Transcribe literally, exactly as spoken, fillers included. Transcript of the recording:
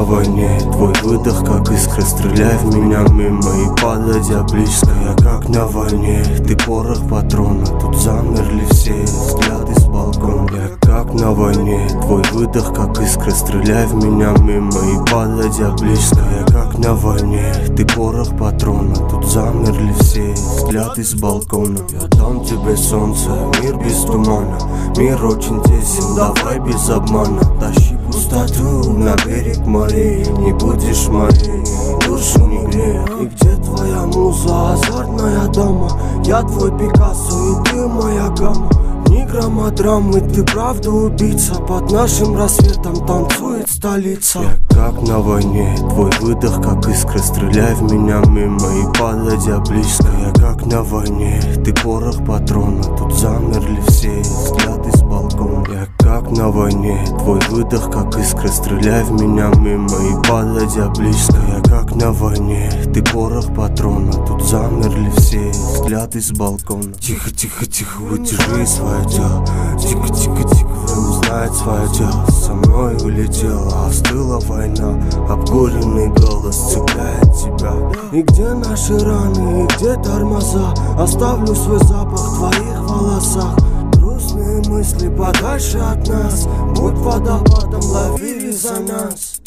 войне, твой выдох как искра, стреляй в меня мимо и подойдя близко. Я как на войне, ты порох патрона, тут замерли все взгляды с балкона. Я как на войне, твой выдох как искра, стреляй в меня мимо и подойдя близко. Я как на войне, ты порох патрона, тут замерли все взгляды с балкона. Я дам тебе солнце, мир без тумана, мир очень тесен, давай без обмана. Тащи пустоту на берег морей, не будешь моей, душу не грея. И где твоя муза, азартная дама? Я твой Пикассо и ты моя гамма. Ни грамма драмы, ты правда убийца. Под нашим рассветом танцует столица. Я как на войне, твой выдох как искра, стреляй в меня мимо и подойдя близко. Я как на войне, ты порох патрона, тут замерли все взгляды с балкона. Я как на войне, твой выдох как искра, стреляй в меня мимо и подойдя близко. Я как на войне, ты порох патрона, тут замерли все взгляды с балкона. Тихо, тихо, тихо, удержи свое дело. Тихо, тихо, тихо, время знает свое дело. Со мной улетела, остыла война. Обкуренный голос цепляет тебя. И где наши раны, и где тормоза? Оставлю свой запах в твоих волосах. Грустные мысли подальше от нас, будь водопадом, лови резонанс.